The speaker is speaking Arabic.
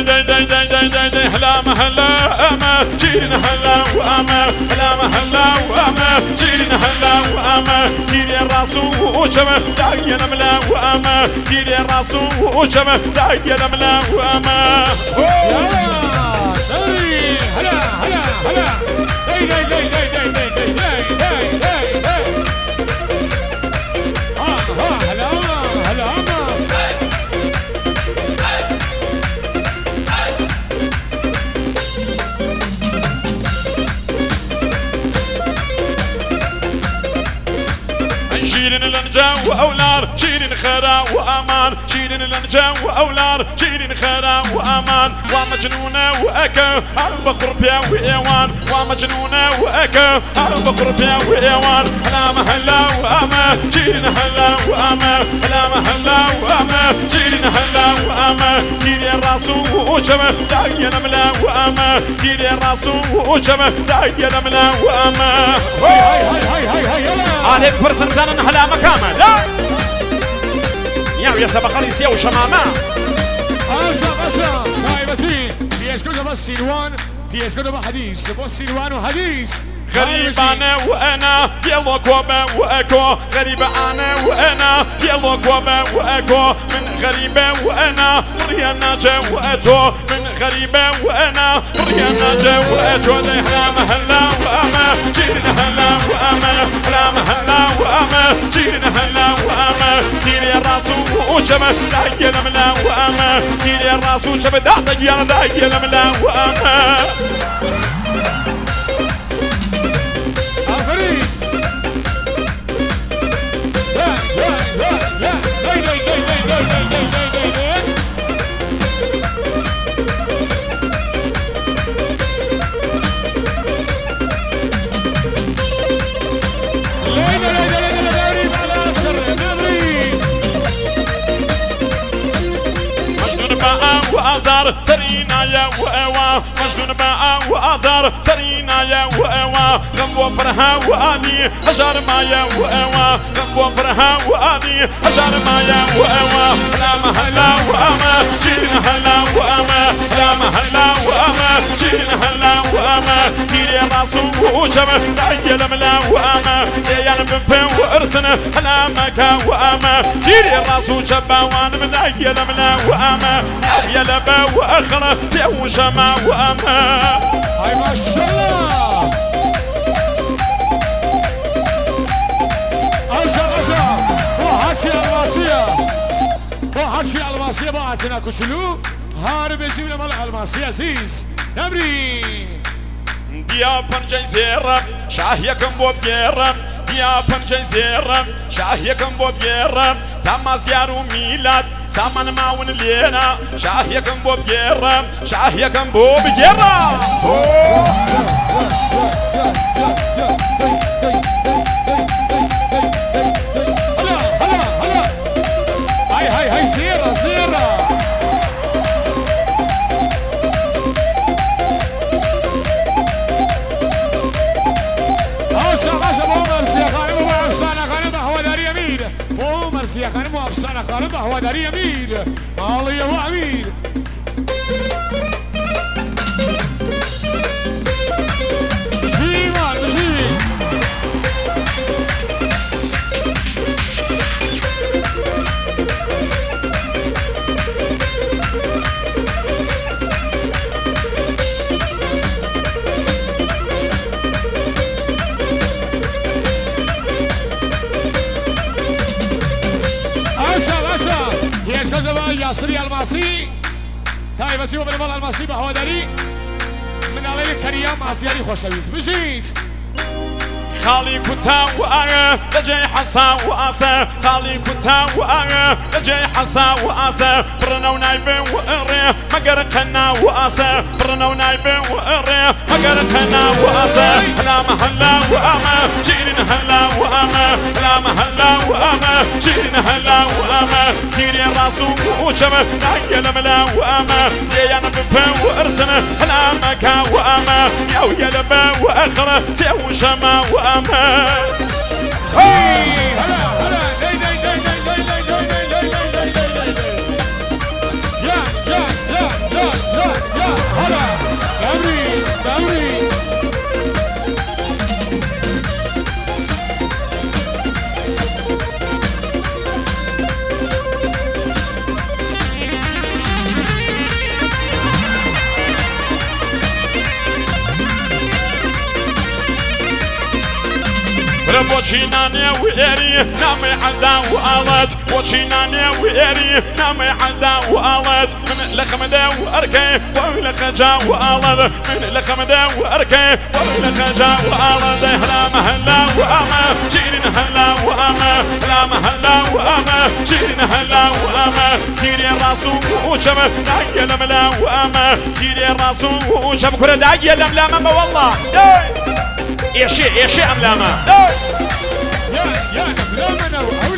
هلا هلا جيرنا هلا وأما هلا وأما جيرنا هلا وأما تيري الراسو وجمع دايا لملا وأما تيري الراسو وجمع دايا لملا وأما هلا شيرين الانجا واولار شيرين خيرا وامان شيرين الانجا واولار شيرين خيرا وامان ومجنونه واكا البقر بيا وايوان ومجنونه واكا البقر بيا وايوان هلا هلا واما شيرين هلا واما هلا هلا واما شيرين هلا واما تيري الراسو وجمع دايا لملا واما تيري الراسو وجمع دايا لملا واما هاي عليك برسن زانا هلا مكامل لا يا سبق ليسيا وشمامة أشا طيبتين بيسكتوا بس سيروان بيسكتوا بحديث بس سيروان وحديث غريب أنا وأنا يلا كوبا وأكو غريب أنا وأنا يلا كوبا وأكو من غريبة وأنا مريانا جواتو من غريبة وأنا مريانا جواتو ذي هلا هلا وأما جيرنا هلا وأما هلا وأما جيرنا هلا وأما تيري الراسو وجمع دايا لملا وأما تيري الراسو وجمع دايا لملا وأما وأزار سرينا يا وأوا مجنون باء وأزار سرينا يا وأوا غم وفرها وأني أجار ما يا وأوا غم وفرها وأني أجار ما يا وأوا لا مهلا وأما جيرنا هلا وأما لا مهلا وأما جيرنا هلا وأما تيري الراسو وجمع دايا لملا وأما ديان بنبن وأرسنا هلا مكا وأما تيري الراسو جبا وأنا بدايا لملا وأما يا لبا وأخرى تيو شما وأما هاي ما شاء الله أجا وحشي الماسية وحشي الماسية بعتنا كشلو هارب يجيبنا ملع الماسية عزيز نمري ديا بنجي زيرم شاهيكم بوبيرم ديا بنجي زيرم شاهيكم بوبيرم تماس يارو ميلاد سامان ماون لينا شاهيكم بوبيرم شاهيكم بوبيرم هاي زيرة يا خانم وافسانه خانم هو داری امیر عالیه و امیر جیوان جی ياسري الماسي تاي بس يوم بالمال الماسي بهواداري من عليه كريم ماسياري خوشويس بجيت خالي كنتا وأنا لجي حسا وأسا خالي كنتا وأنا لجي حسا وأسا برنا ونايبين وأري مقرقنا وأسا برنا ونايبين وأري مقرقنا وأسا هلا مهلا وأما جيرين هلا وأما هلا مهلا وأما جيرين هلا وأما تيري راسو وجمع دايا لملا وأما ديانا ببين وأرسنا هلا مكا وأما ياو يلبا وأخرى تيو شما وأما هلا هلا داي داي داي داي داي داي داي داي داي داي داي يا يا هلا دوري دوري بوچینانه ویری نمی عدا و آلت بوچینانه ویری نمی عدا و آلت من لخمده و ارکه و لخجا و آلت من لخمده و ارکه و لخجا و آلت هلا مهلا و آمه جیرین هلا و آمه هلا مهلا و آمه جیرین هلا و آمه تیری راسو و شب دعی لملا و آمه تیری راسو و شب كره دعی لملا والله ايش املاما يا افلامنا